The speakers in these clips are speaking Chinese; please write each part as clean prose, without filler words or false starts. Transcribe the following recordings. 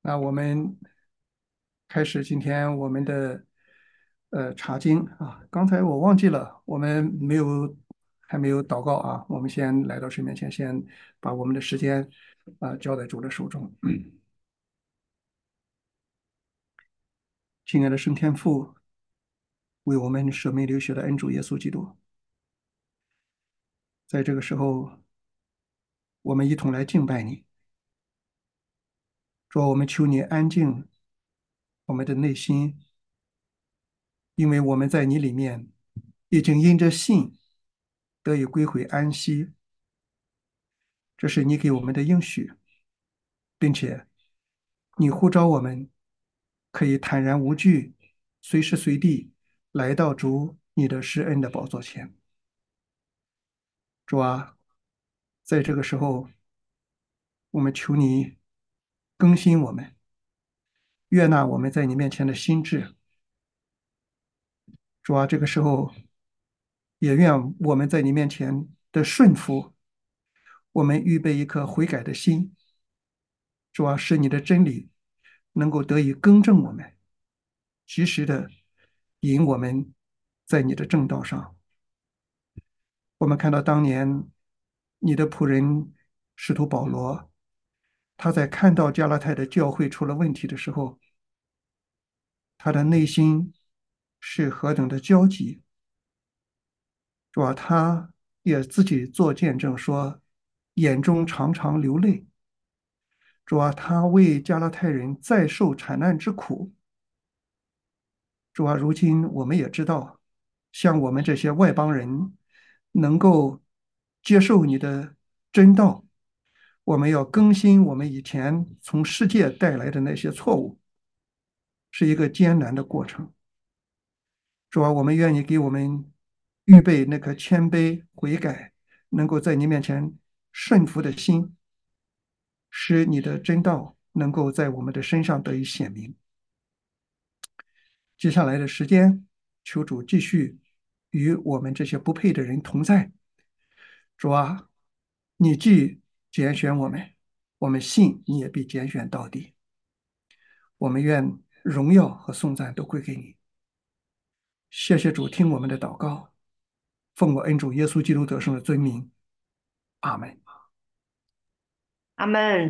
那我们开始今天我们的查经啊。刚才我忘记了，我们还没有祷告啊。我们先来到神面前，先把我们的时间交在主的手中。亲爱的圣天父，为我们舍命流血的恩主耶稣基督，在这个时候，我们一同来敬拜你。主啊，我们求你安静我们的内心，因为我们在你里面已经因着信得以归回安息。这是你给我们的应许，并且你呼召我们可以坦然无惧，随时随地来到主你的施恩的宝座前。主啊，在这个时候，我们求你更新我们，悦纳我们在你面前的心志。主啊，这个时候也愿我们在你面前的顺服，我们预备一颗悔改的心。主啊，使你的真理能够得以更正我们，及时的引我们在你的正道上。我们看到当年你的仆人使徒保罗，他在看到加拉太的教会出了问题的时候，他的内心是何等的焦急，是吧？他也自己做见证说，眼中常常流泪。主啊，他为加拉太人再受惨难之苦。主啊，如今我们也知道，像我们这些外邦人，能够接受你的真道，我们要更新我们以前从世界带来的那些错误，是一个艰难的过程。主啊，我们愿意给我们预备那颗谦卑悔改，能够在你面前顺服的心，使你的真道能够在我们的身上得以显明。接下来的时间，求主继续与我们这些不配的人同在。主啊，你既拣选我们，我们信你也必拣选到底。我们愿荣耀和颂赞都归给你。谢谢主，听我们的祷告，奉我恩主耶稣基督得胜的尊名，阿门。 阿门。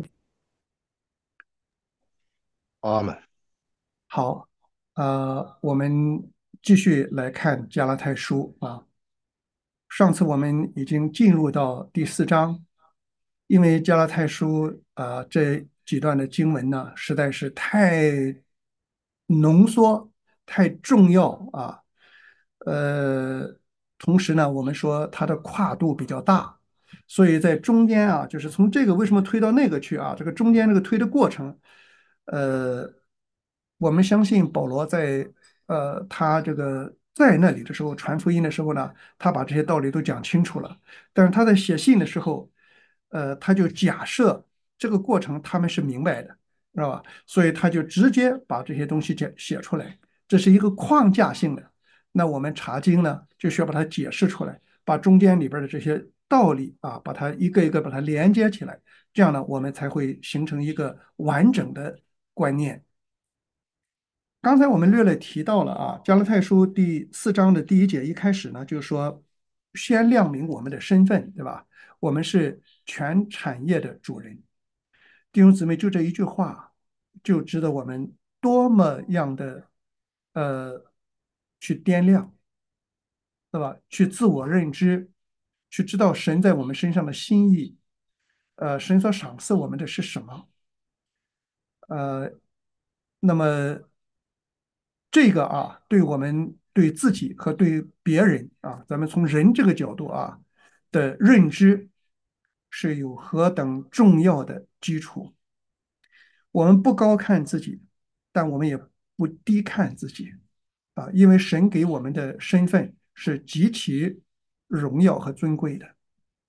阿门。 好，我们继续来看加拉太书啊。上次我们已经进入到第4章，因为加拉太书这几段的经文呢，实在是太浓缩、太重要啊。呃，同时呢，我们说它的跨度比较大，所以在中间啊，就是从这个为什么推到那个去啊，这个中间这个推的过程，呃，我们相信保罗在他这个在那里的时候传福音的时候呢，他把这些道理都讲清楚了。但是他在写信的时候，他就假设这个过程他们是明白的，知道吧？所以他就直接把这些东西写出来，这是一个框架性的。那我们查经呢，就需要把它解释出来，把中间里边的这些道理啊，把它一个一个把它连接起来，这样呢，我们才会形成一个完整的观念。刚才我们略略提到了啊，《加拉太书》第4章的第1节一开始呢，就是说先亮明我们的身份，对吧？我们是全产业的主人。弟兄姊妹，就这一句话，就值得我们多么样的去掂量，对吧？去自我认知，去知道神在我们身上的心意，神所赏赐我们的是什么？呃，那么这个啊，对我们对自己和对别人啊，咱们从人这个角度啊的认知是有何等重要的基础。我们不高看自己，但我们也不低看自己啊，因为神给我们的身份是极其荣耀和尊贵的。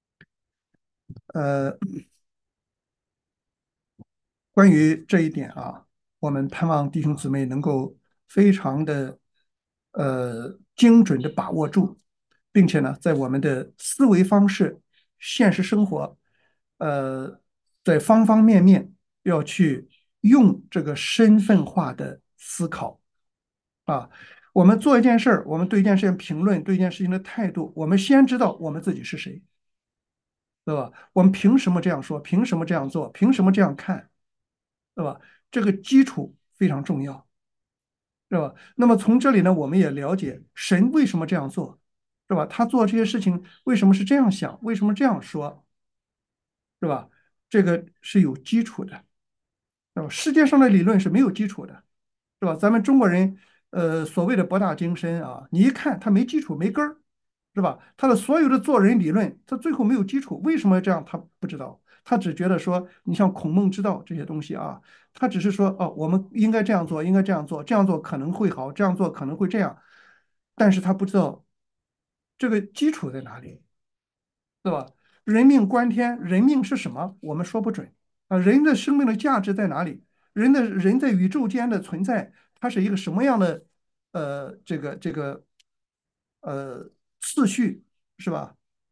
呃，关于这一点啊，我们盼望弟兄姊妹能够非常的精准的把握住，并且呢，在我们的思维方式、现实生活，在方方面面要去用这个身份化的思考啊。我们做一件事儿，我们对一件事情评论，对一件事情的态度，我们先知道我们自己是谁，对吧？我们凭什么这样说？凭什么这样做？凭什么这样看？对吧？这个基础非常重要，是吧？那么从这里呢，我们也了解神为什么这样做，是吧？他做这些事情为什么是这样想？为什么这样说？是吧？这个是有基础的，是吧？世界上的理论是没有基础的，是吧？咱们中国人，所谓的博大精深啊，你一看他没基础，没根儿，是吧？他的所有的做人理论，他最后没有基础，为什么这样？他不知道，他只觉得说，你像孔孟之道这些东西啊，他只是说，哦，我们应该这样做，应该这样做，这样做可能会好，这样做可能会这样，但是他不知道这个基础在哪里。对吧？人命关天，人命是什么？我们说不准啊。人的生命的价值在哪里？人在宇宙间的存在，它是一个什么样的这个次序是吧？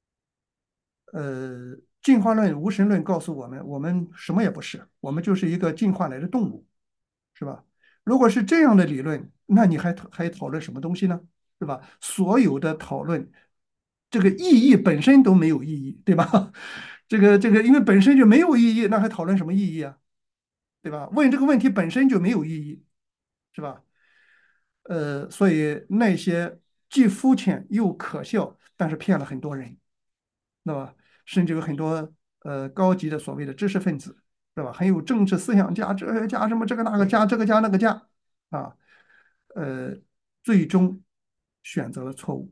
进化论、无神论告诉我们，我们什么也不是，我们就是一个进化来的动物，是吧？如果是这样的理论，那你还讨论什么东西呢？是吧？所有的讨论，这个意义本身都没有意义，对吧？这个，因为本身就没有意义，那还讨论什么意义啊？对吧？问这个问题本身就没有意义，是吧？所以那些既肤浅又可笑，但是骗了很多人，那么甚至有很多高级的所谓的知识分子，是吧？很有政治思想家、哲学家什么这个那个家、这个家那个家啊，呃，最终选择了错误。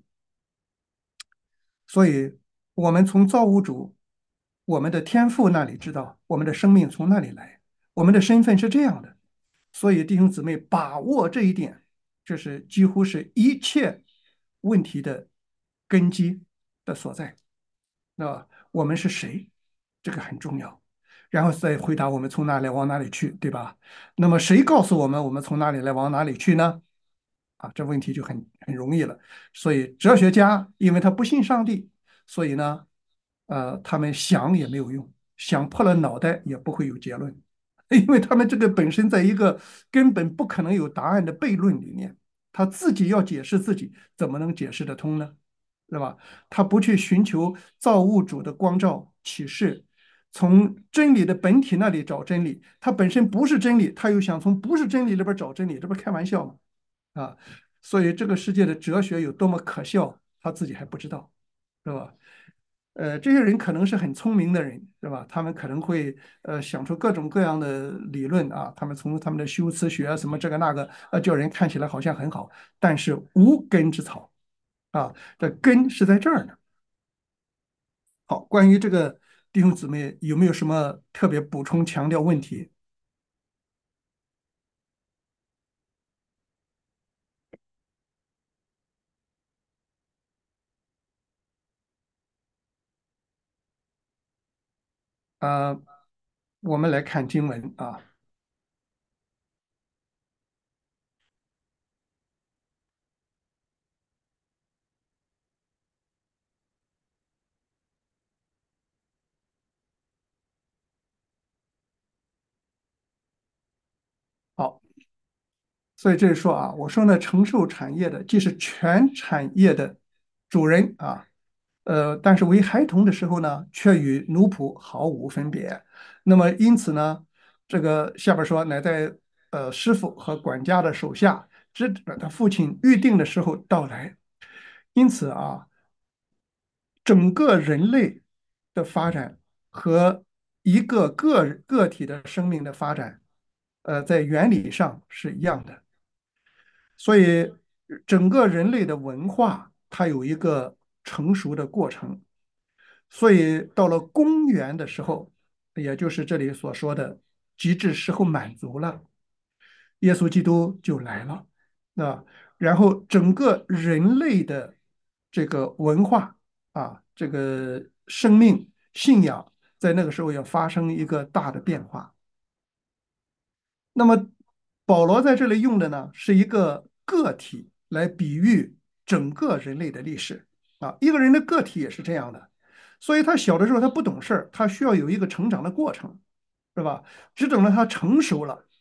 所以，我们从造物主、我们的天赋那里知道，我们的生命从那里来，我们的身份是这样的。所以，弟兄姊妹，把握这一点，这是几乎是一切问题的根基的所在。那我们是谁？这个很重要。然后再回答我们从哪里往哪里去，对吧？那么谁告诉我们我们从哪里来往哪里去呢？啊，这问题就很容易了。所以哲学家因为他不信上帝，所以呢，他们想也没有用，想破了脑袋也不会有结论，因为他们这个本身在一个根本不可能有答案的悖论里面，他自己要解释自己，怎么能解释得通呢？是吧？他不去寻求造物主的光照启示，从真理的本体那里找真理，他本身不是真理，他又想从不是真理里边找真理，这不是开玩笑吗？啊，所以这个世界的哲学有多么可笑，他自己还不知道，是吧？这些人可能是很聪明的人，是吧？他们可能会想出各种各样的理论啊，他们从他们的修辞学啊什么这个那个，叫人看起来好像很好，但是无根之草啊，这根是在这儿呢。好，关于这个弟兄姊妹有没有什么特别补充强调问题啊？我们来看经文啊。好，所以这是说啊，我说呢，承受产业的既是全产业的主人啊，但是为孩童的时候呢，却与奴仆毫无分别。那么因此呢，这个下边说，乃在师傅和管家的手下，直等他父亲预定的时候到来。因此啊，整个人类的发展和一个个体的生命的发展，在原理上是一样的。所以整个人类的文化，它有一个成熟的过程。所以到了公元的时候，也就是这里所说的极致时候满足了，耶稣基督就来了。那然后整个人类的这个文化啊，这个生命信仰，在那个时候要发生一个大的变化。那么保罗在这里用的呢，是一个个体来比喻整个人类的历史啊，一个人的个体也是这样的，所以他小的时候他不懂事儿，他需要有一个成长的过程，是吧？只等到他成熟了。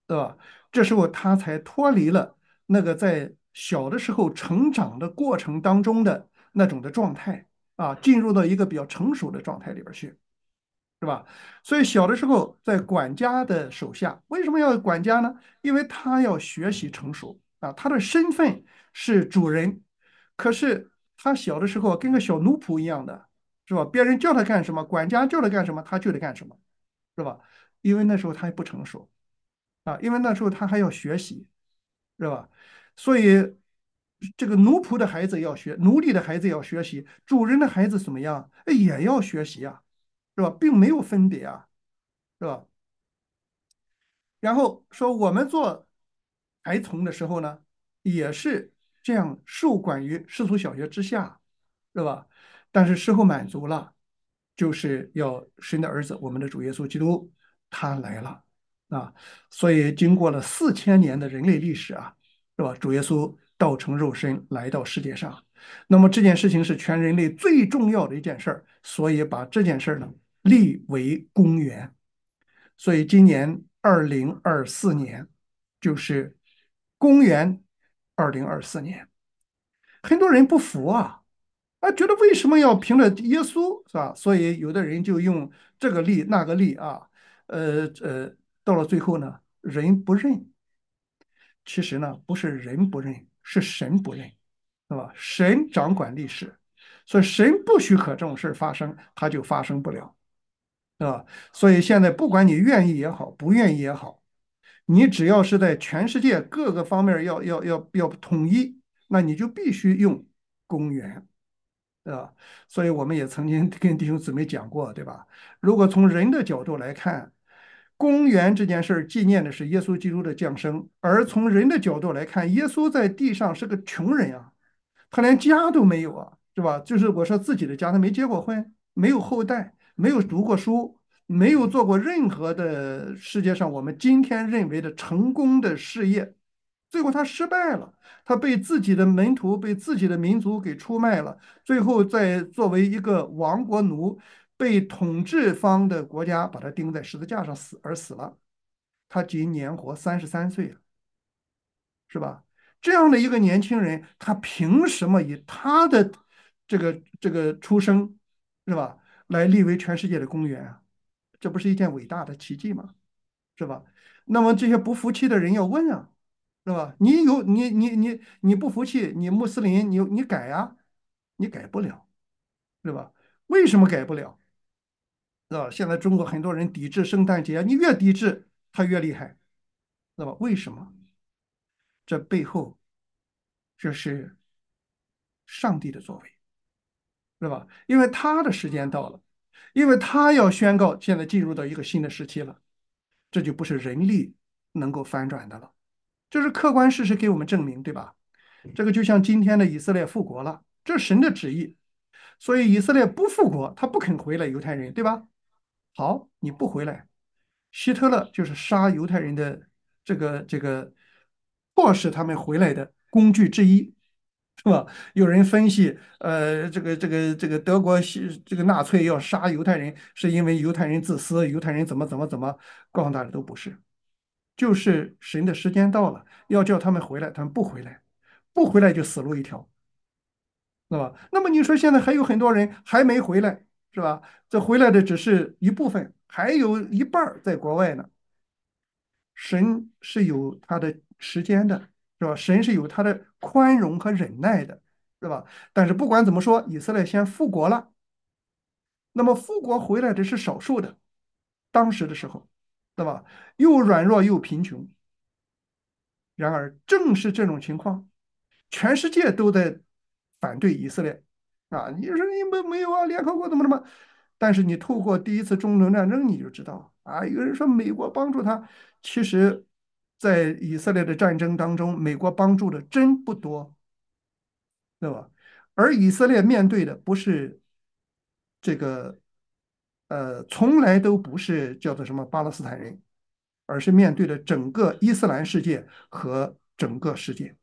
对吧？这时候他才脱离了那个在小的时候成长的过程当中的那种的状态啊，进入到一个比较成熟的状态里边去，是吧？所以小的时候在管家的手下，为什么要管家呢？因为他要学习成熟啊，他的身份是主人，可是他小的时候跟个小奴仆一样的，是吧？别人叫他干什么，管家叫他干什么，他就得干什么，是吧？因为那时候他还不成熟。啊，因为那时候他还要学习，是吧？所以这个奴仆的孩子要学，奴隶的孩子要学习，主人的孩子怎么样？哎也要学习啊，是吧？并没有分别啊，是吧？然后说我们做孩童的时候呢，也是这样受管于世俗小学之下，是吧？但是时候满足了，就是要神的儿子，我们的主耶稣基督，他来了啊！所以经过了4000年的人类历史啊，是吧？主耶稣道成肉身来到世界上，那么这件事情是全人类最重要的一件事儿，所以把这件事儿呢立为公元。所以今年2024年就是公元2024年。很多人不服啊，觉得为什么要凭着耶稣是吧？所以有的人就用这个例那个例啊，到了最后呢，人不认。其实呢，不是人不认，是神不认，是吧？神掌管历史，所以神不许可这种事发生，它就发生不了。啊，所以现在不管你愿意也好，不愿意也好，你只要是在全世界各个方面要统一，那你就必须用公元，对吧？所以我们也曾经跟弟兄姊妹讲过，对吧？如果从人的角度来看，公元这件事儿纪念的是耶稣基督的降生，而从人的角度来看，耶稣在地上是个穷人啊，他连家都没有啊，是吧？就是我说自己的家，他没结过婚，没有后代，没有读过书，没有做过任何的世界上我们今天认为的成功的事业，最后他失败了，他被自己的门徒、被自己的民族给出卖了，最后再作为一个亡国奴，被统治方的国家把他钉在十字架上死了，他仅年活33岁，是吧？这样的一个年轻人，他凭什么以他的这个出生，是吧，来立为全世界的公园啊？这不是一件伟大的奇迹吗？是吧？那么这些不服气的人要问啊，是吧？你不服气，你穆斯林，你改呀、你改不了，是吧？为什么改不了？是吧？现在中国很多人抵制圣诞节，你越抵制他越厉害，是吧？为什么？这背后这是上帝的作为，是吧？因为他的时间到了，因为他要宣告现在进入到一个新的时期了，这就不是人力能够翻转的了，这是客观事实给我们证明，对吧？这个就像今天的以色列复国了，这是神的旨意，所以以色列不复国，他不肯回来，犹太人，对吧？好，你不回来，希特勒就是杀犹太人的这个迫使他们回来的工具之一，是吧？有人分析，这个德国这个纳粹要杀犹太人，是因为犹太人自私，犹太人怎么，告诉大家都不是，就是神的时间到了，要叫他们回来，他们不回来，不回来就死路一条，是吧？那么你说现在还有很多人还没回来，是吧？这回来的只是一部分，还有一半在国外呢。神是有他的时间的，是吧？神是有他的宽容和忍耐的，是吧？但是不管怎么说，以色列先复国了，那么复国回来的是少数的，当时的时候，对吧？又软弱又贫穷。然而，正是这种情况，全世界都在反对以色列啊！你说你们没有啊？联合国怎么？但是你透过第一次中东战争，你就知道啊，有人说美国帮助他，其实，在以色列的战争当中，美国帮助的真不多，对吧？而以色列面对的不是这个，从来都不是叫做什么巴勒斯坦人，而是面对的整个伊斯兰世界和整个世界。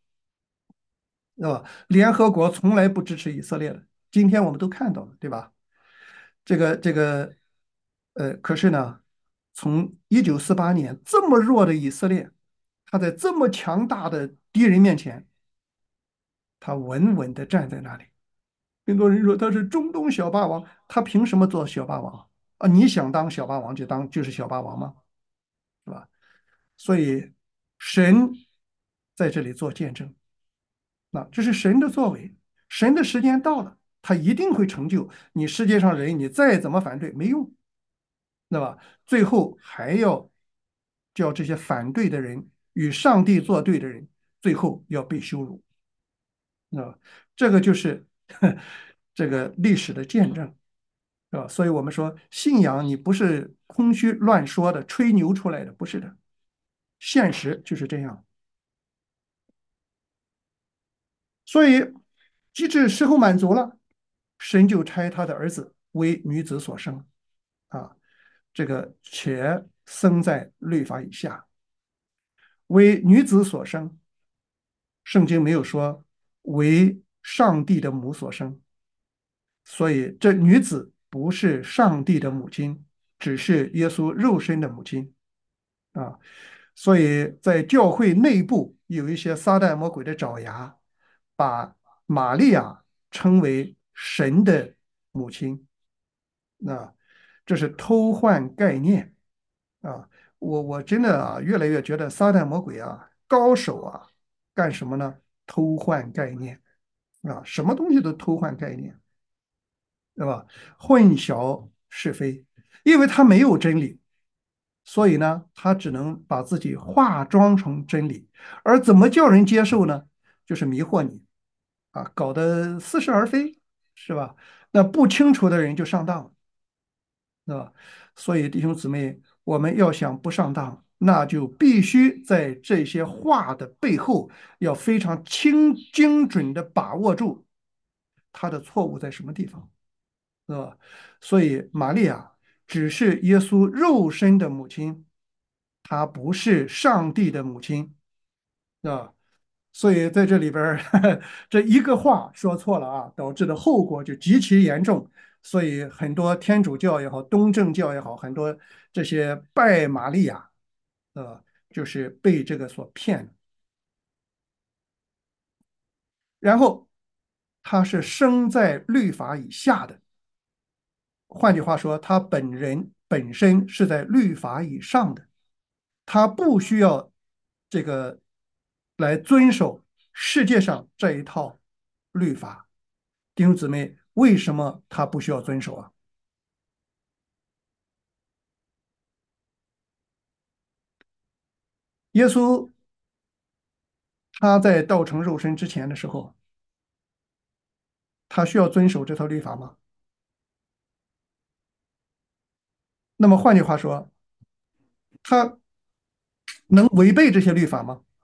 联合国从来不支持以色列的，今天我们都看到了，对吧？这个，可是呢？ 从1948年这么弱的以色列，他在这么强大的敌人面前，他稳稳地站在那里。很多人说他是中东小霸王，他凭什么做小霸王啊？你想当小霸王就是小霸王吗？是吧？所以神在这里做见证，那这是神的作为，神的时间到了，他一定会成就。你世界上人，你再怎么反对没用，对吧？最后还要叫这些反对的人与上帝作对的人，最后要被羞辱，啊，这个就是这个历史的见证，是吧？所以我们说，信仰你不是空虚乱说的、吹牛出来的，不是的，现实就是这样。所以，机制时候满足了，神就差他的儿子为女子所生啊，这个且生在律法以下，为女子所生。圣经没有说为上帝的母所生，所以这女子不是上帝的母亲，只是耶稣肉身的母亲啊。所以在教会内部有一些撒旦魔鬼的爪牙，把玛利亚称为神的母亲，那这是偷换概念啊！我真的越来越觉得撒旦魔鬼高手干什么呢？偷换概念什么东西都偷换概念，对吧？混淆是非，因为他没有真理，所以呢，他只能把自己化妆成真理。而怎么叫人接受呢？就是迷惑你搞得似是而非，是吧？那不清楚的人就上当了。对吧？所以弟兄姊妹，我们要想不上当，那就必须在这些话的背后，要非常精准的把握住他的错误在什么地方，是吧？所以玛利亚只是耶稣肉身的母亲，她不是上帝的母亲，啊。所以在这里边儿，这一个话说错了导致的后果就极其严重。所以很多天主教也好，东正教也好，很多这些拜玛利亚，就是被这个所骗。然后他是生在律法以下的，换句话说，他本人本身是在律法以上的，他不需要这个来遵守世界上这一套律法。弟兄姊妹，为什么他不需要遵守啊？耶稣他在道成肉身之前的时候，他需要遵守这套律法吗？那么换句话说，他能违背这些律法吗？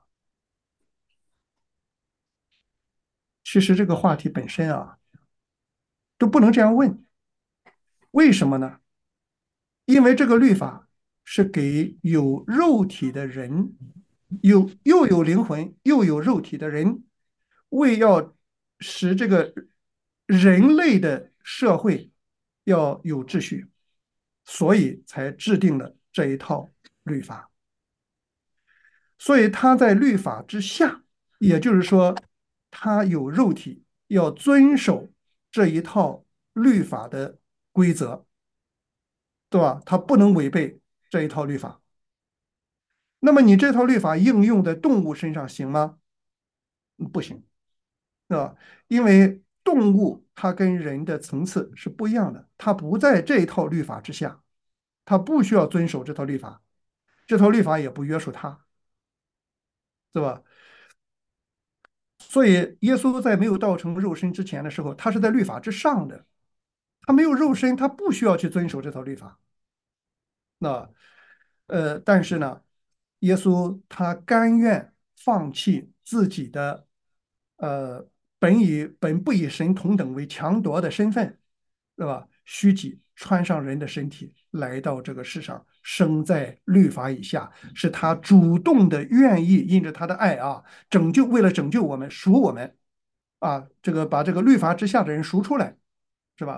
其实这个话题本身都不能这样问。为什么呢？因为这个律法是给有肉体的人，又有灵魂又有肉体的人，为要使这个人类的社会要有秩序，所以才制定了这一套律法。所以他在律法之下，也就是说，他有肉体，要遵守这一套律法的规则，对吧？他不能违背这一套律法。那么你这套律法应用在动物身上行吗？不行，是吧？因为动物它跟人的层次是不一样的，它不在这一套律法之下，它不需要遵守这套律法，这套律法也不约束它，对吧？所以耶稣在没有道成肉身之前的时候，他是在律法之上的，他没有肉身，他不需要去遵守这套律法。那但是呢，耶稣他甘愿放弃自己的呃本不以神同等为强夺的身份，对吧？虚己穿上人的身体，来到这个世上，生在律法以下，是他主动的愿意因着他的爱为了拯救我们，赎我们这个把这个律法之下的人赎出来，是吧？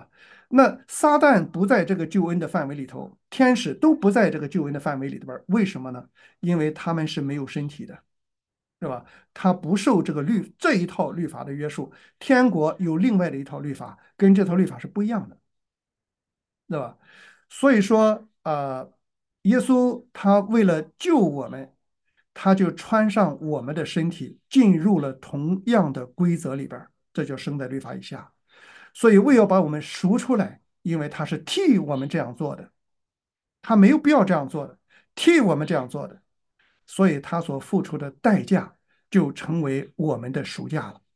那撒旦不在这个救恩的范围里头，天使都不在这个救恩的范围里边儿，为什么呢？因为他们是没有身体的，是吧？他不受这一套律法的约束，天国有另外的一套律法，跟这套律法是不一样的，对吧？所以说，耶稣他为了救我们，他就穿上我们的身体，进入了同样的规则里边儿，这就生在律法以下。所以为要把我们赎出来，因为他是替我们这样做的，他没有必要这样做的，替我们这样做的，所以他所付出的代价就成为我们的赎价了。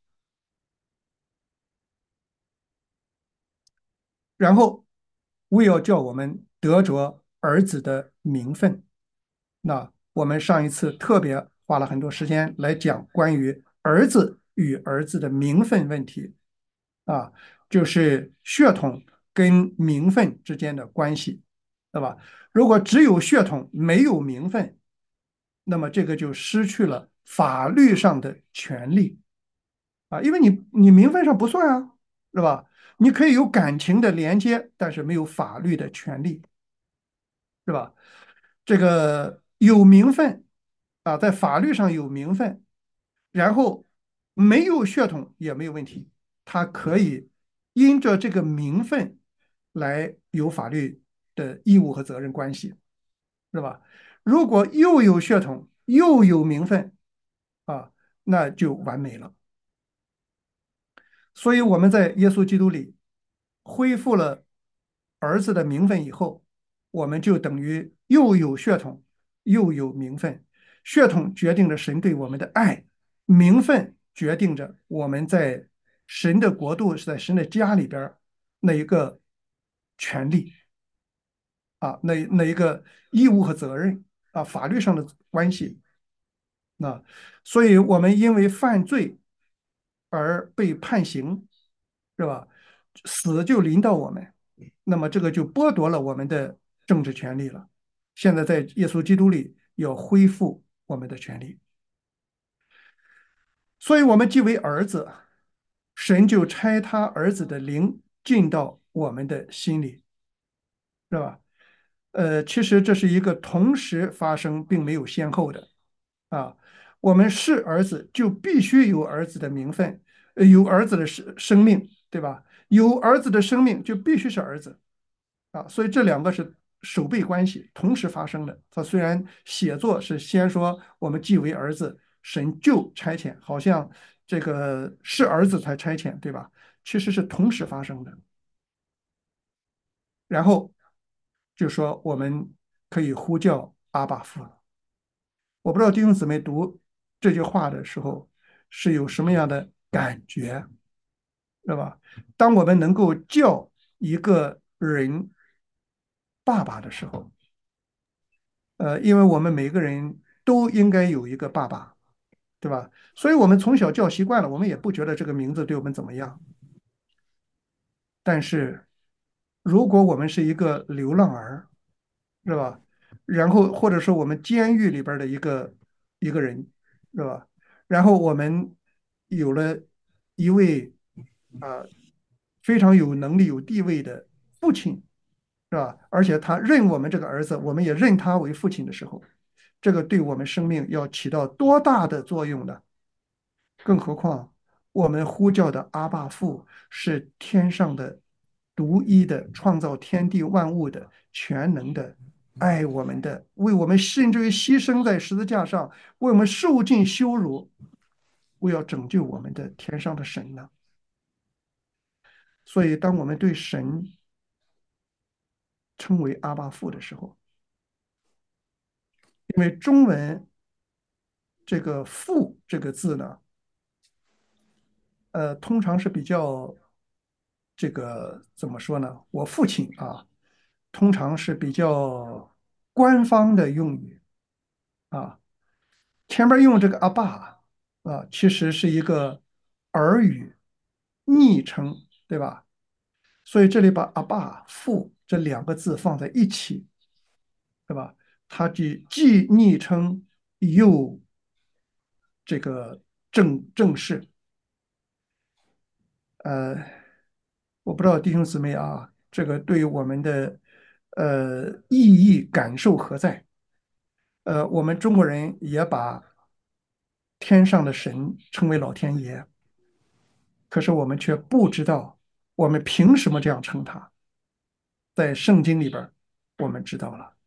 然后为要叫我们得着儿子的名分，那我们上一次特别花了很多时间来讲关于儿子与儿子的名分问题啊，就是血统跟名分之间的关系，对吧？如果只有血统没有名分，那么这个就失去了法律上的权利啊，因为你名分上不算啊，是吧？你可以有感情的连接，但是没有法律的权利，是吧？这个有名分啊，在法律上有名分，然后没有血统也没有问题，他可以因着这个名分来有法律的义务和责任关系，是吧？如果又有血统又有名分啊，那就完美了。所以我们在耶稣基督里恢复了儿子的名分以后，我们就等于又有血统又有名分。血统决定着神对我们的爱，名分决定着我们在神的国度是在神的家里边那一个权利啊，那一个义务和责任啊，法律上的关系。那所以我们因为犯罪而被判刑，是吧？死就临到我们，那么这个就剥夺了我们的政治权利了。现在在耶稣基督里要恢复我们的权利，所以我们既为儿子，神就差他儿子的灵进到我们的心里，是吧？其实这是一个同时发生，并没有先后的啊。我们是儿子，就必须有儿子的名分，有儿子的生命，对吧？有儿子的生命，就必须是儿子啊。所以这两个是守背关系，同时发生的。他虽然写作是先说我们既为儿子，神就差遣，好像这个是儿子才差遣，对吧？其实是同时发生的。然后就说我们可以呼叫阿爸父。我不知道弟兄姊妹读这句话的时候是有什么样的感觉，是吧？当我们能够叫一个人爸爸的时候，因为我们每个人都应该有一个爸爸，对吧？所以我们从小叫习惯了，我们也不觉得这个名字对我们怎么样。但是如果我们是一个流浪儿，是吧？然后或者说我们监狱里边的一个人，是吧？然后我们有了一位啊、非常有能力、有地位的父亲，是吧？而且他认我们这个儿子，我们也认他为父亲的时候，这个对我们生命要起到多大的作用呢？更何况，我们呼叫的阿爸父是天上的独一的创造天地万物的全能的爱我们的，为我们甚至于牺牲在十字架上，为我们受尽羞辱，为要拯救我们的天上的神呢。所以，当我们对神称为阿爸父的时候，因为中文这个"父"这个字呢，通常是比较这个怎么说呢？我父亲啊，通常是比较官方的用语啊，前面用这个阿爸啊，其实是一个儿语昵称，对吧？所以这里把阿爸父这两个字放在一起，对吧？它既昵称又这个正式，呃，我不知道弟兄姊妹啊。 这个对于我们的意义感受何在？我们中国人也把天上的神称为老天爷，可是我们却不知道我们凭什么这样称他。在圣经里边儿我们知道了，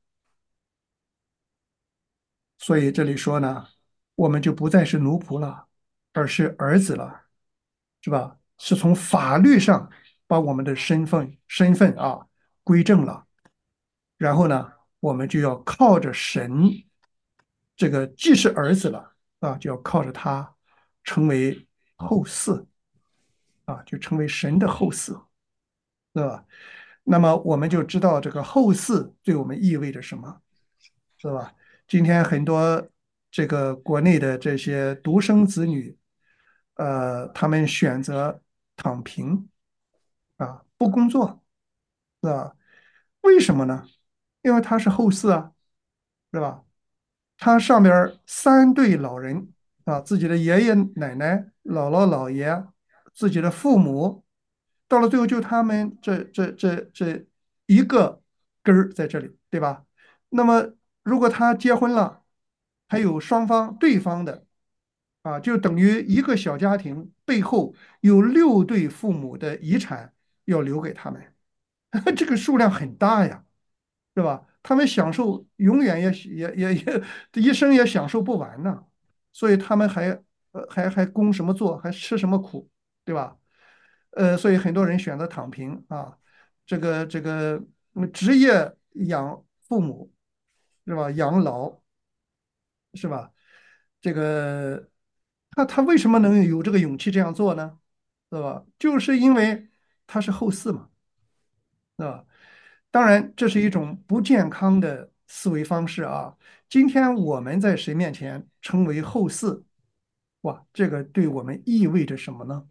所以这里说呢，我们就不再是奴仆了，而是儿子了，是吧？是从法律上把我们的身份归正了。然后呢，我们就要靠着神，这个既是儿子了就要靠着他成为后嗣就成为神的后嗣，对吧？那么我们就知道这个后嗣对我们意味着什么，是吧？今天很多这个国内的这些独生子女，他们选择躺平不工作，是吧？为什么呢？因为他是后嗣是吧？他上边儿三对老人自己的爷爷奶奶、姥姥姥爷、自己的父母，到了最后就他们这一个根儿在这里，对吧？那么如果他结婚了，还有双方对方的就等于一个小家庭背后有6对父母的遗产要留给他们，这个数量很大呀。是吧？他们享受永远也一生也享受不完呢，所以他们还供什么做，还吃什么苦，对吧？所以很多人选择躺平这个职业养父母是吧？养老是吧？这个他为什么能有这个勇气这样做呢？是吧？就是因为他是后嗣嘛。当然，这是一种不健康的思维方式今天我们在神面前称为后嗣，哇，这个对我们意味着什么呢？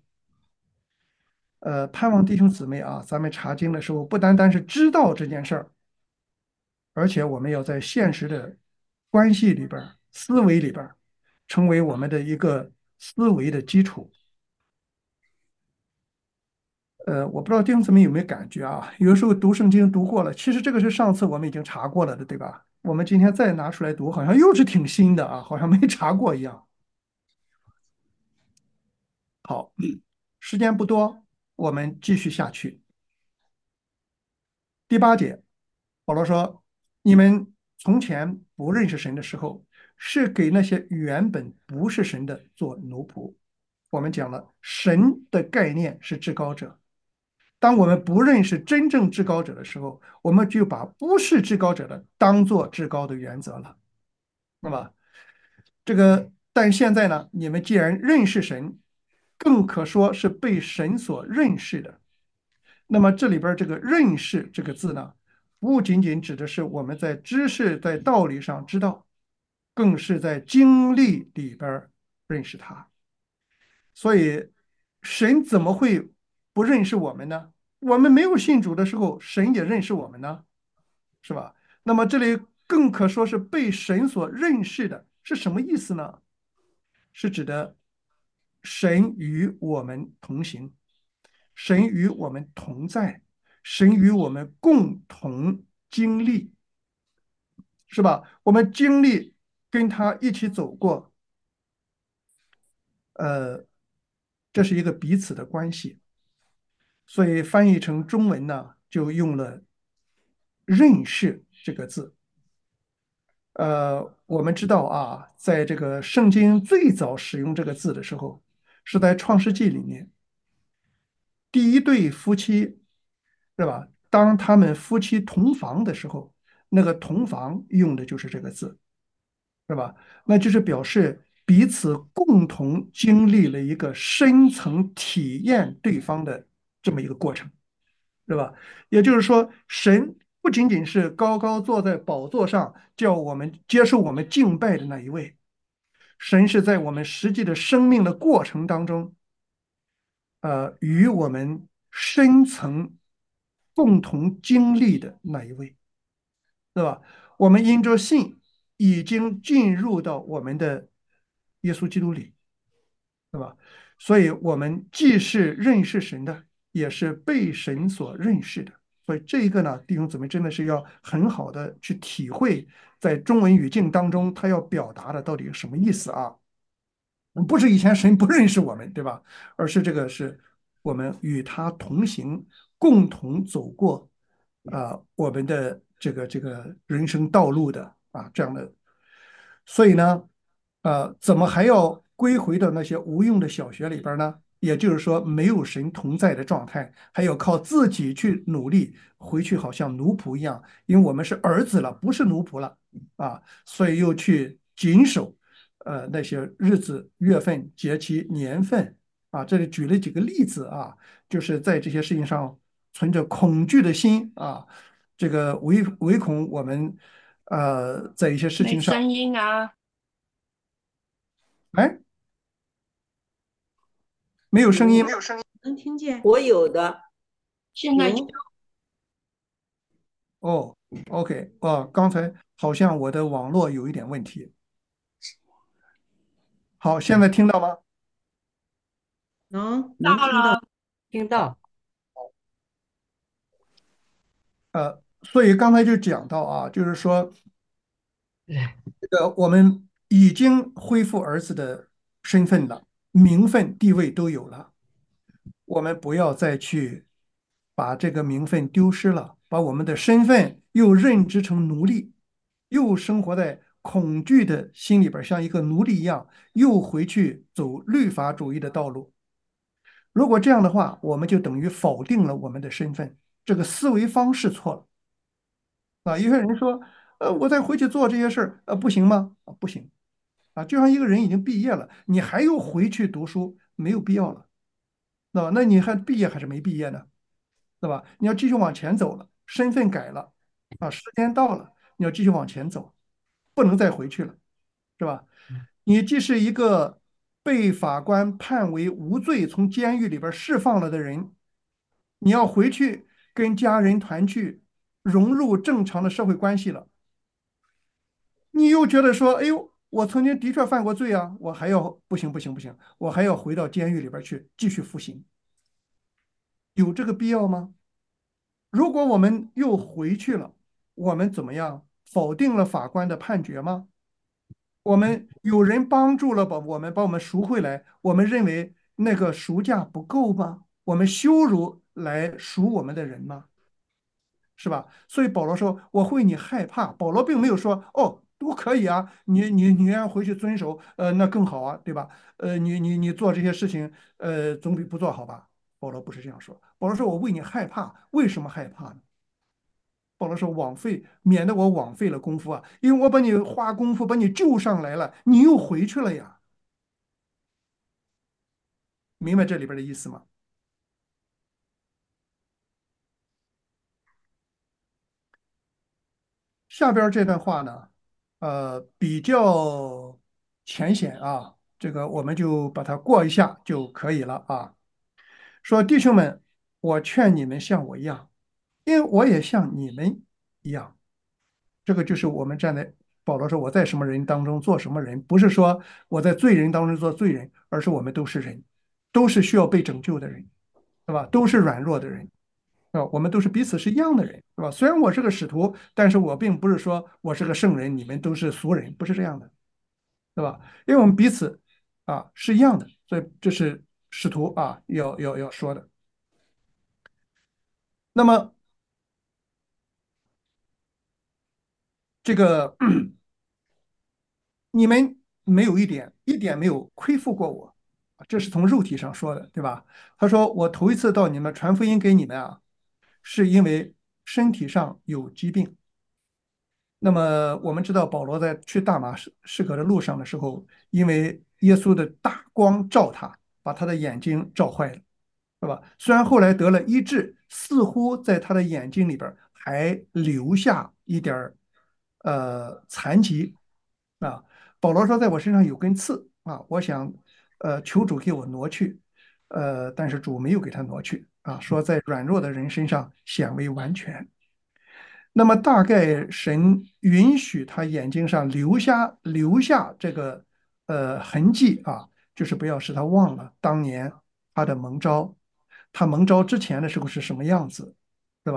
盼望弟兄姊妹咱们查经的时候，不单单是知道这件事儿，而且我们要在现实的关系里边儿、思维里边儿，成为我们的一个思维的基础。我不知道弟兄姊妹有没有感觉有的时候读圣经读过了，其实这个是上次我们已经查过了的，对吧？我们今天再拿出来读，好像又是挺新的好像没查过一样。好，时间不多，我们继续下去。第8节，保罗说：“你们从前不认识神的时候，是给那些原本不是神的做奴仆。”我们讲了，神的概念是至高者。当我们不认识真正至高者的时候，我们就把不是至高者的当做至高的原则了。那么，但现在呢，你们既然认识神，更可说是被神所认识的。那么这里边这个“认识”这个字呢，不仅仅指的是我们在知识、在道理上知道，更是在经历里边认识他。所以，神怎么会不认识我们呢？我们没有信主的时候，神也认识我们呢，是吧？那么这里更可说是被神所认识的，是什么意思呢？是指的神与我们同行，神与我们同在，神与我们共同经历，是吧？我们经历跟他一起走过，呃，这是一个彼此的关系。所以翻译成中文呢，就用了“认识”这个字。我们知道在这个圣经最早使用这个字的时候，是在创世纪里面，第一对夫妻，是吧？当他们夫妻同房的时候，那个同房用的就是这个字，是吧？那就是表示彼此共同经历了一个深层体验对方的这么一个过程。是吧？也就是说，神不仅仅是高高坐在宝座上，叫我们接受我们敬拜的那一位，神是在我们实际的生命的过程当中，与我们深层共同经历的那一位，对吧？我们因着信已经进入到我们的耶稣基督里，对吧？所以，我们既是认识神的，也是被神所认识的。 所以这一个呢，弟兄姊妹真的是要很好的去体会，在中文语境当中，他要表达的到底是什么意思啊？不是以前神不认识我们，对吧？而是这个是我们与他同行，共同走过我们的这个人生道路的这样的。所以呢，怎么还要归回到那些无用的小学里边呢？也就是说，没有神同在的状态，还要靠自己去努力，回去好像奴仆一样，因为我们是儿子了，不是奴仆了所以又去谨守那些日子、月份、节期、年份这里举了几个例子就是在这些事情上存着恐惧的心这个唯恐我们在一些事情上。 没声音啊， 哎，没有声音吗？ 能听见？我有的现在就有， 哦，OK，刚才好像我的网络有一点问题。好，现在听到吗？ 能听到。 到了。 听到。 所以刚才就讲到就是说， 哎， 我们已经恢复儿子的身份了，名分、地位都有了，我们不要再去把这个名分丢失了，把我们的身份又认知成奴隶，又生活在恐惧的心里边像一个奴隶一样，又回去走律法主义的道路。如果这样的话，我们就等于否定了我们的身份，这个思维方式错了有些人说，我再回去做这些事儿，不行吗？不行就像一个人已经毕业了，你还又回去读书，没有必要了，那你还毕业还是没毕业呢？对吧？你要继续往前走了，身份改了时间到了，你要继续往前走，不能再回去了，是吧？你既是一个被法官判为无罪，从监狱里边释放了的人，你要回去跟家人团聚，融入正常的社会关系了。你又觉得说，哎呦，我曾经的确犯过罪我还要不行不行不行，我还要回到监狱里边去继续服刑，有这个必要吗？如果我们又回去了，我们怎么样？否定了法官的判决吗？我们有人帮助了把我们赎回来，我们认为那个赎价不够吗？我们羞辱来赎我们的人吗？是吧？所以保罗说我为你害怕。保罗并没有说哦都可以你愿意回去遵守，那更好对吧？你做这些事情，总比不做好吧？保罗不是这样说，保罗说我为你害怕，为什么害怕呢？保罗说枉费，免得我枉费了功夫因为我把你花功夫把你救上来了，你又回去了呀，明白这里边的意思吗？下边这段话呢，比较浅显这个我们就把它过一下就可以了说弟兄们，我劝你们像我一样，因为我也像你们一样。这个就是我们站在保罗说我在什么人当中做什么人，不是说我在罪人当中做罪人，而是我们都是人，都是需要被拯救的人，对吧？都是软弱的人。我们都是彼此是一样的人，是吧？虽然我是个使徒，但是我并不是说我是个圣人，你们都是俗人，不是这样的，对吧？因为我们彼此是一样的，所以这是使徒要说的。那么这个你们没有一点没有亏负过我，这是从肉体上说的，对吧？他说我头一次到你们传福音给你们是因为身体上有疾病。那么我们知道，保罗在去大马士革的路上的时候，因为耶稣的大光照他，把他的眼睛照坏了，是吧？虽然后来得了医治，似乎在他的眼睛里边还留下一点儿残疾啊。保罗说，在我身上有根刺我想求主给我挪去，但是主没有给他挪去说在软弱的人身上显为完全。那么大概神允许他眼睛上留下这个痕迹就是不要使他忘了当年他的蒙召，他蒙召之前的时候是什么样子，对吧？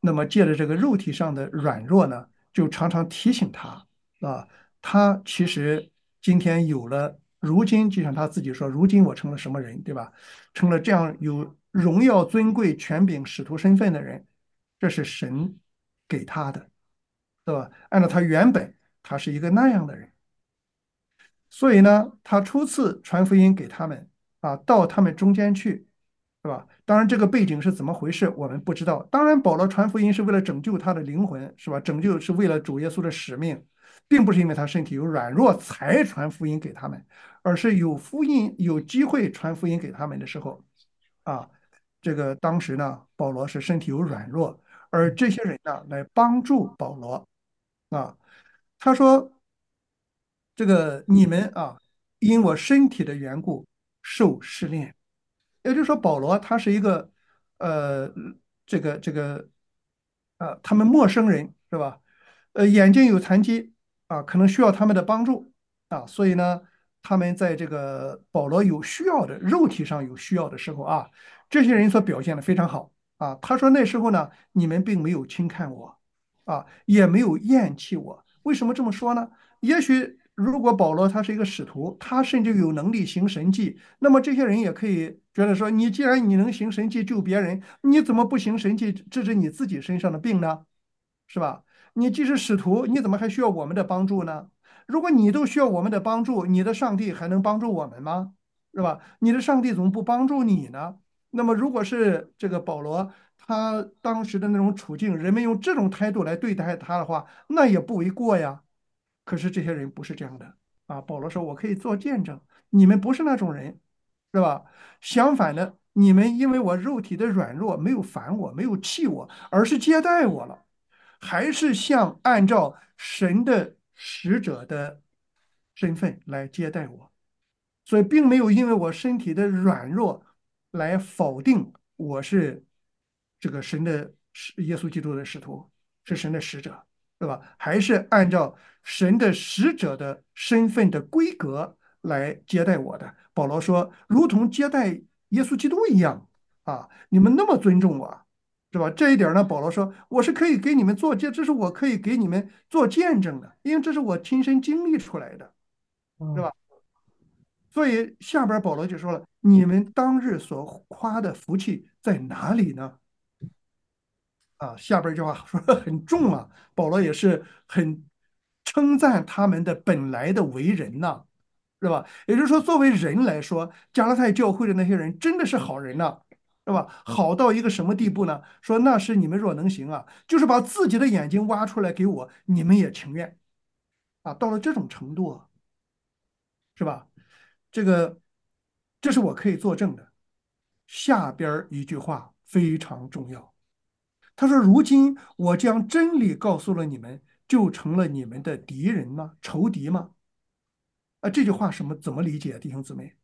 那么借着这个肉体上的软弱呢，就常常提醒他啊，他其实今天有了，如今就像他自己说，如今我成了什么人，对吧？成了这样有荣耀、尊贵、权柄、使徒身份的人，这是神给他的，对吧？按照他原本，他是一个那样的人。所以呢，他初次传福音给他们啊，到他们中间去，对吧？当然，这个背景是怎么回事，我们不知道。当然，保罗传福音是为了拯救他的灵魂，是吧？拯救是为了主耶稣的使命，并不是因为他身体有软弱才传福音给他们，而是有福音有机会传福音给他们的时候，啊，这个当时呢，保罗是身体有软弱，而这些人呢来帮助保罗啊。他说。这个你们啊，因我身体的缘故受试炼。也就是说，保罗他是一个呃，这个他们陌生人是吧？眼睛有残疾啊，可能需要他们的帮助啊，所以呢，他们在这个保罗有需要的肉体上有需要的时候啊，这些人所表现的非常好啊。他说那时候呢，你们并没有轻看我啊，也没有厌弃我。为什么这么说呢？也许如果保罗他是一个使徒，他甚至有能力行神迹，那么这些人也可以觉得说，你既然你能行神迹救别人，你怎么不行神迹治治你自己身上的病呢？是吧？你既是使徒，你怎么还需要我们的帮助呢？如果你都需要我们的帮助，你的上帝还能帮助我们吗？是吧？你的上帝怎么不帮助你呢？那么，如果是这个保罗他当时的那种处境，人们用这种态度来对待他的话，那也不为过呀。可是这些人不是这样的啊。保罗说：“我可以做见证，你们不是那种人，是吧？相反的，你们因为我肉体的软弱，没有烦我，没有弃我，而是接待我了。”还是像按照神的使者的身份来接待我，所以并没有因为我身体的软弱来否定我是这个神的耶稣基督的使徒，是神的使者，对吧？还是按照神的使者的身份的规格来接待我的。保罗说，如同接待耶稣基督一样啊，你们那么尊重我。是吧？这一点呢，保罗说我是可以给你们做见，这是我可以给你们做见证的，因为这是我亲身经历出来的，是嗯， 吧？所以下边保罗就说了，你们当日所夸的福气在哪里呢？啊，下边这句话说的很重啊，保罗也是很称赞他们的本来的为人呐、是吧？也就是说，作为人来说，加拉太教会的那些人真的是好人呐、是吧？好到一个什么地步呢？说那是你们若能行啊，就是把自己的眼睛挖出来给我，你们也情愿啊，到了这种程度啊，是吧？这个，这是我可以作证的。下边儿一句话非常重要。他说：“如今我将真理告诉了你们，就成了你们的敌人吗？仇敌吗？”啊，这句话怎么理解，弟兄姊妹？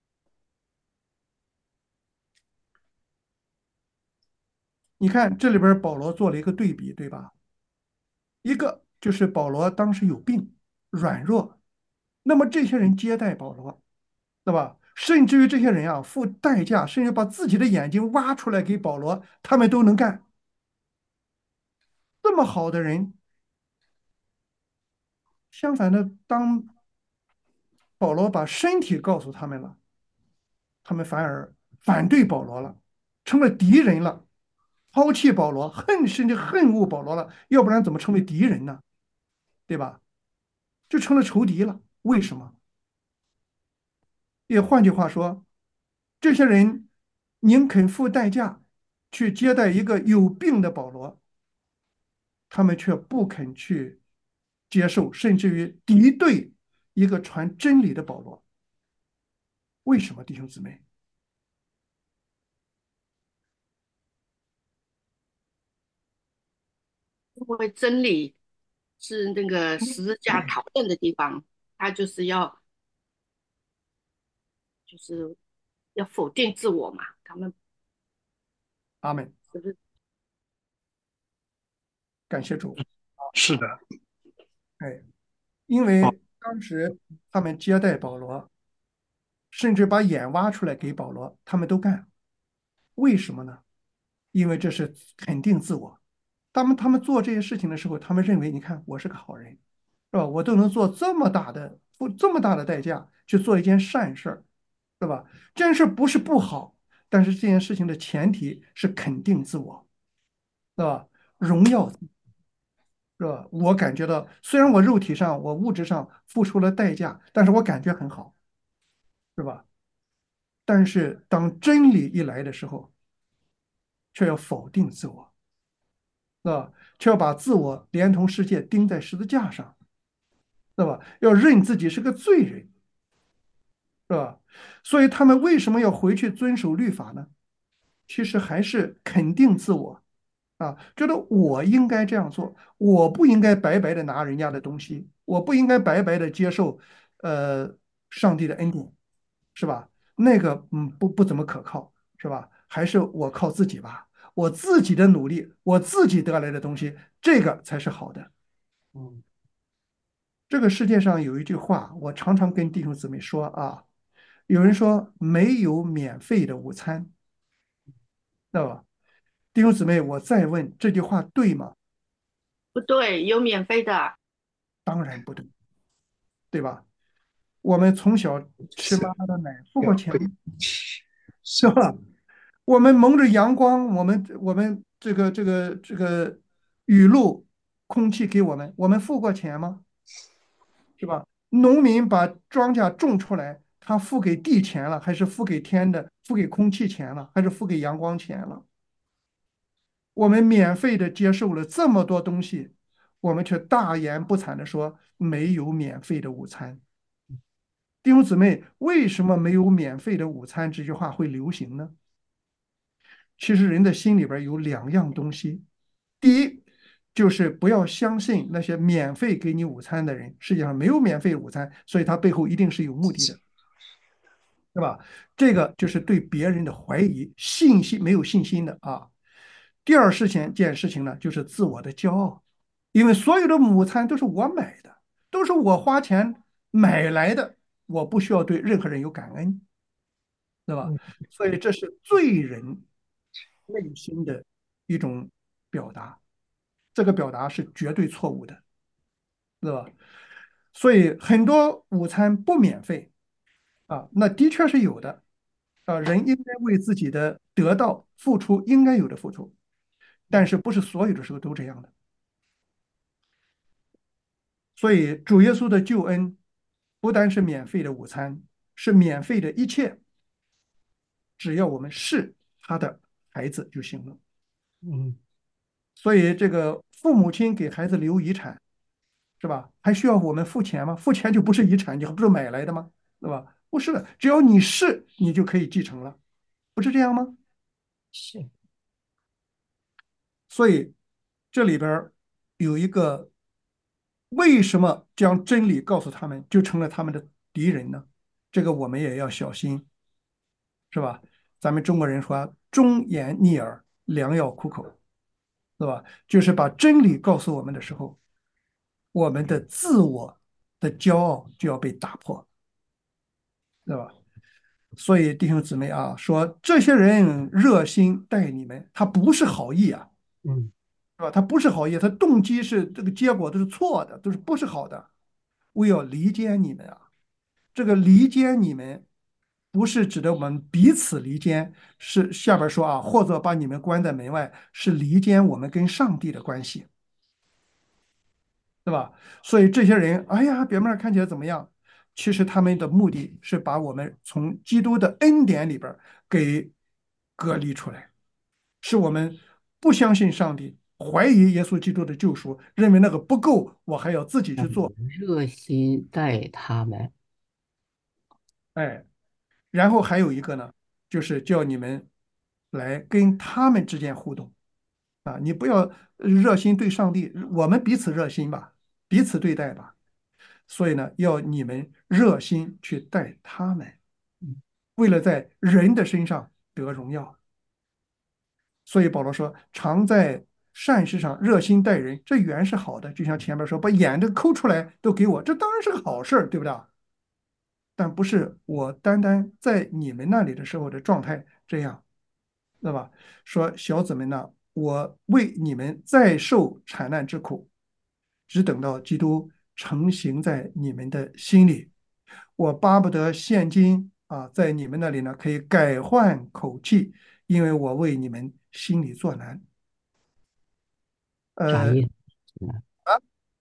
你看这里边保罗做了一个对比，对吧？一个就是保罗当时有病，软弱，那么这些人接待保罗，对吧？甚至于这些人啊，付代价，甚至把自己的眼睛挖出来给保罗，他们都能干。这么好的人，相反的，当保罗把身体告诉他们了，他们反而反对保罗了，成了敌人了，抛弃保罗，甚至恨恶保罗了。要不然怎么成为敌人呢？对吧？就成了仇敌了。为什么？也换句话说，这些人宁肯付代价去接待一个有病的保罗，他们却不肯去接受，甚至于敌对一个传真理的保罗。为什么，弟兄姊妹？ 因为真理是那个十字架讨论的地方，他就是要否定自我嘛，他们阿门， 是不是？ 感谢主。 是的， 哎，因为当时他们接待保罗，甚至把眼挖出来给保罗，他们都干。为什么呢？因为这是肯定自我， 他们做这些事情的时候，他们认为，你看我是个好人，是吧？我都能做付这么大的代价去做一件善事儿，对吧？这件事不是不好，但是这件事情的前提是肯定自我，对吧？荣耀自己，是吧？我感觉到，虽然我肉体上、我物质上付出了代价，但是我感觉很好，是吧？但是当真理一来的时候，却要否定自我，是吧？却要把自我连同世界钉在十字架上，对吧？要认自己是个罪人，是吧？所以他们为什么要回去遵守律法呢？其实还是肯定自我啊，觉得我应该这样做，我不应该白白的拿人家的东西，我不应该白白的接受呃上帝的恩典，是吧？那个不怎么可靠，是吧？还是我靠自己吧，我自己的努力，我自己得来的东西，这个才是好的。 嗯这个世界上有一句话，我常常跟弟兄姊妹说啊，有人说没有免费的午餐，知道吧？弟兄姊妹，我再问这句话对吗？ 不对，有免费的。 当然不对，对吧？我们从小吃妈妈的奶，付过钱吗？是吧？我们蒙着阳光，我们这个雨露空气给我们，我们付过钱吗？是吧？农民把庄稼种出来，他付给地钱了，还是付给天的，付给空气钱了，还是付给阳光钱了？我们免费的接受了这么多东西，我们却大言不惭的说没有免费的午餐。弟兄姊妹，为什么没有免费的午餐这句话会流行呢？其实人的心里边有两样东西，第一就是不要相信那些免费给你午餐的人，世界上没有免费的午餐，所以他背后一定是有目的的。是吧？这个就是对别人的怀疑，信心没有信心的啊。第二件事情呢，就是自我的骄傲，因为所有的午餐都是我买的，都是我花钱买来的，我不需要对任何人有感恩，对吧？ 嗯所以这是罪人内心的一种表达，这个表达是绝对错误的，对吧？所以很多午餐不免费啊，那的确是有的。人应该为自己的得到付出应该有的付出，但是不是所有的时候都这样的。所以主耶稣的救恩不单是免费的午餐，是免费的一切，只要我们是他的孩子就行了。 嗯所以这个父母亲给孩子留遗产，是吧？还需要我们付钱吗？付钱就不是遗产，你还不是买来的吗？对吧？不是的，只要你是，你就可以继承了，不是这样吗？ 是所以这里边有一个为什么将真理告诉他们，就成了他们的敌人呢？这个我们也要小心，是吧？咱们中国人说忠言逆耳，良药苦口，是吧？就是把真理告诉我们的时候，我们的自我的骄傲就要被打破，对吧？所以弟兄姊妹啊，说这些人热心待你们，他不是好意啊， 嗯是吧？他不是好意，他动机是这个结果都是错的，都是不是好的。我要离间你们啊！这个离间你们，不是指的我们彼此离间，是下边说啊，或者把你们关在门外，是离间我们跟上帝的关系，对吧？所以这些人，哎呀，表面上看起来怎么样？其实他们的目的是把我们从基督的恩典里边给隔离出来，是我们不相信上帝，怀疑耶稣基督的救赎，认为那个不够，我还要自己去做， 热心待他们。 哎。然后还有一个呢，就是叫你们来跟他们之间互动啊，你不要热心对上帝，我们彼此热心吧，彼此对待吧。所以呢，要你们热心去待他们，为了在人的身上得荣耀。所以保罗说，常在善事上热心待人，这原是好的。就像前面说，把眼这抠出来都给我，这当然是个好事儿，对不对？但不是我单在你们那里的时候的状态这样，对吧？说小子们呢， 我为你们再受产难之苦，只等到基督成行在你们的心里。我巴不得现今啊，在你们那里呢，可以改换口气，因为我为你们心里作难。呃啥意思？ 啊，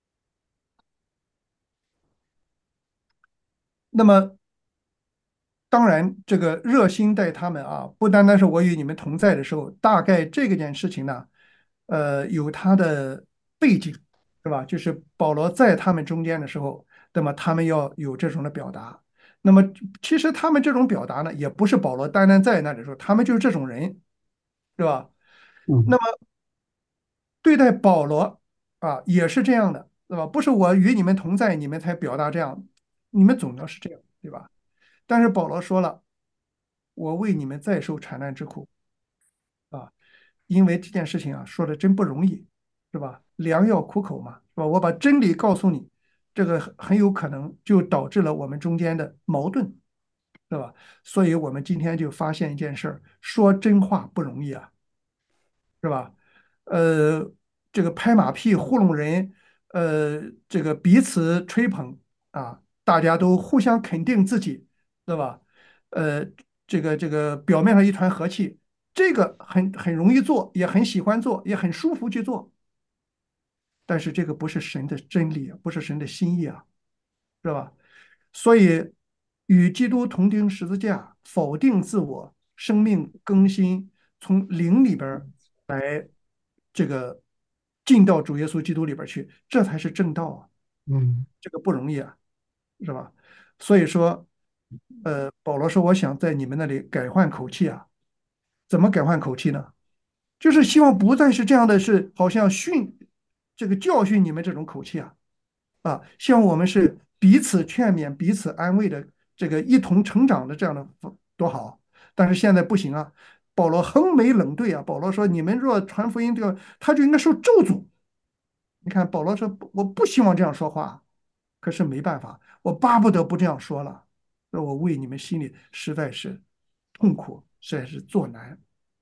那么当然，这个热心待他们啊，不单单是我与你们同在的时候，大概这个件事情呢，有它的背景，是吧？就是保罗在他们中间的时候，那么他们要有这种的表达。那么其实他们这种表达呢，也不是保罗单单在那里的时候，他们就是这种人，是吧？那嗯么对待保罗啊，也是这样的，对吧？不是我与你们同在，你们才表达这样，你们总要是这样，对吧？但是保罗说了，我为你们再受产难之苦啊，因为这件事情啊，说的真不容易，是吧？良药苦口嘛，是吧？我把真理告诉你，这个很有可能就导致了我们中间的矛盾，是吧？所以我们今天就发现一件事儿，说真话不容易啊。是吧？呃，这个拍马屁糊弄人，这个彼此吹捧啊，大家都互相肯定自己，对吧？呃，这个表面上一团和气，这个很容易做，也很喜欢做，也很舒服去做，但是这个不是神的真理啊，不是神的心意啊，是吧？所以与基督同钉十字架，否定自我，生命更新，从灵里边儿来这个进到主耶稣基督里边儿去，这才是正道啊！ 嗯这个不容易啊，是吧？所以说，保罗说，我想在你们那里改换口气啊，怎么改换口气呢？就是希望不再是这样的是，好像这个教训你们这种口气啊。啊，希望我们是彼此劝勉、彼此安慰的这个一同成长的这样的多好。但是现在不行啊，保罗横眉冷对啊，保罗说：“你们若传福音，这个他就应该受咒诅。”你看，保罗说：“我不希望这样说话，可是没办法，我巴不得不这样说了。说我为你们心里实在是痛苦，实在是作难。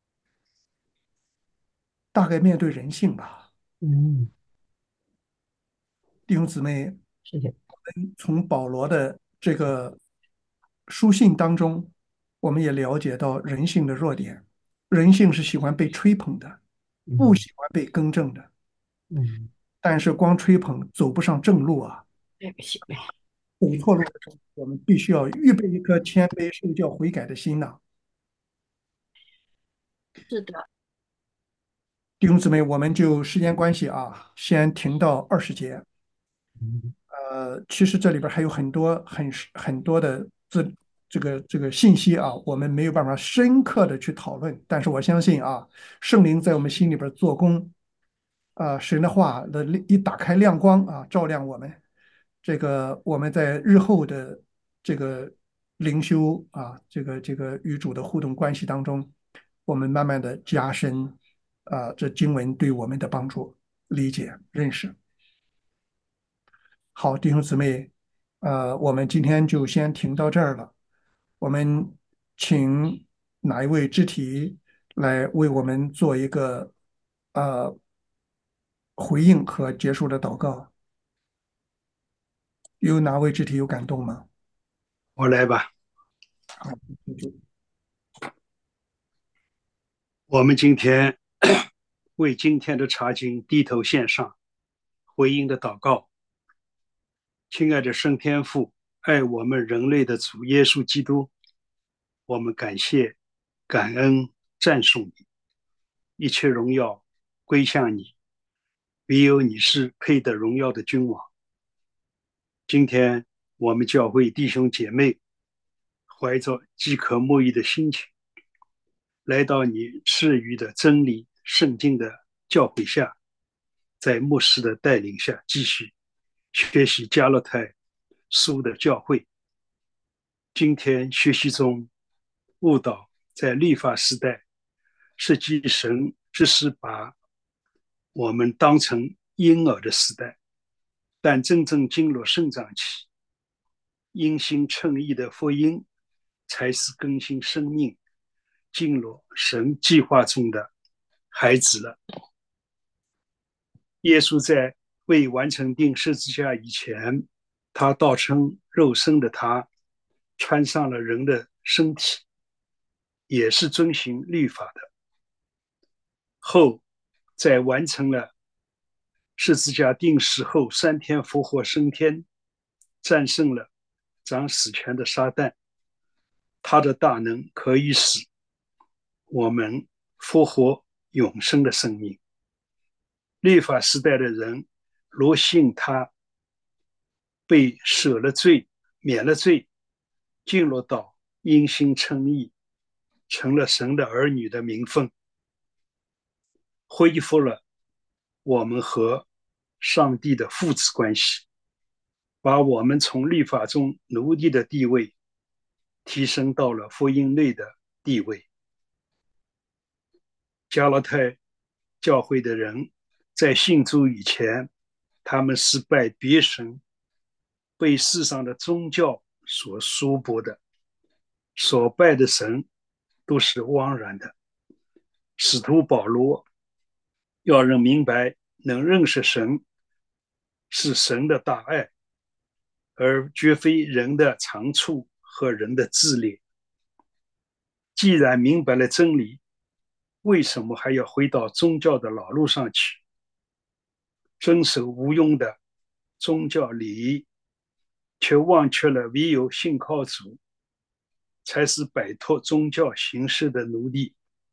大概面对人性吧， 嗯， 弟兄姊妹， 是的。 从保罗的这个书信当中，我们也了解到人性的弱点。人性是喜欢被吹捧的，不嗯喜欢被更正的。 嗯但是光吹捧走不上正路啊， 对不起， 走错路的时候，我们必须要预备一颗谦卑受教悔改的心呐、 是的， 弟兄姊妹，我们就时间关系啊，先停到20节。 嗯其实这里边还有很多的这个信息啊，我们没有办法深刻的去讨论。但是我相信啊，圣灵在我们心里边做工，神的话的一打开亮光啊，照亮我们。这个我们在日后的这个灵修啊，这个与主的互动关系当中，我们慢慢的加深这经文对我们的帮助、理解、认识。好，弟兄姊妹，我们今天就先停到这儿了。我们请哪一位肢体来为我们做一个呃回应和结束的祷告？有哪位肢体有感动吗？ 我来吧。 好，谢谢。 我们今天为今天的查经低头献上回应的祷告。亲爱的圣天父，爱我们人类的主耶稣基督，我们感谢、感恩、赞颂你，一切荣耀归向你，唯有你是配得荣耀的君王。今天我们教会弟兄姐妹怀着饥渴慕义的心情，来到你赐予的真理圣经的教诲下，在牧师的带领下继续学习加勒泰书的教诲。今天学习中悟到，在律法时代，实际神只是把我们当成婴儿的时代，但真正进入生长期，因信称义的福音才是更新生命、进入神计划中的孩子了。耶稣在未完成钉十字架以前，他道称肉身的他穿上了人的身体，也是遵循律法的。后在完成了十字架钉死后3天复活升天，战胜了掌死权的撒旦。他的大能可以使我们复活永生的生命。律法时代的人若信他被舍了罪免了罪，进入到因信称义，成了神的儿女的名分，恢复了我们和上帝的父子关系，把我们从律法中奴隶的地位提升到了福音内的地位。加拉太教会的人在信主以前，他们是拜别神，被世上的宗教所束缚的，所拜的神都是枉然的。使徒保罗要人明白，能认识神是神的大爱，而绝非人的长处和人的自恋。既然明白了真理，为什么还要回到宗教的老路上去，遵守无用的宗教礼仪，却忘却了唯有信靠主才是摆脱宗教形式的奴隶？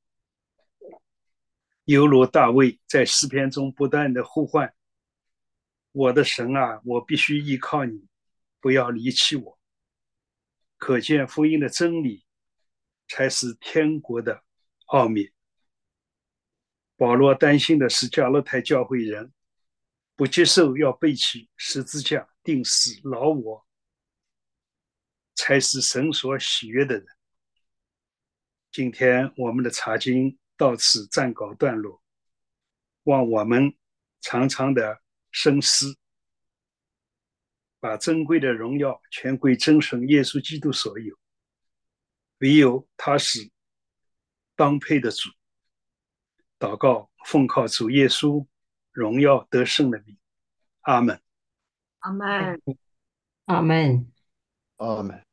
犹如大卫在诗篇中不断的呼唤，我的神啊，我必须依靠你，不要离弃我。可见福音的真理才是天国的奥秘。保罗担心的是加拉太教会人不接受要背起十字架钉死老我，才是神所喜悦的人。今天我们的查经到此暂告段落，望我们常常的深思，把珍贵的荣耀全归真神耶稣基督所有，唯有他是当配的主。祷告奉靠主耶稣荣耀得胜的名，阿们。 阿门。 阿门。 阿门。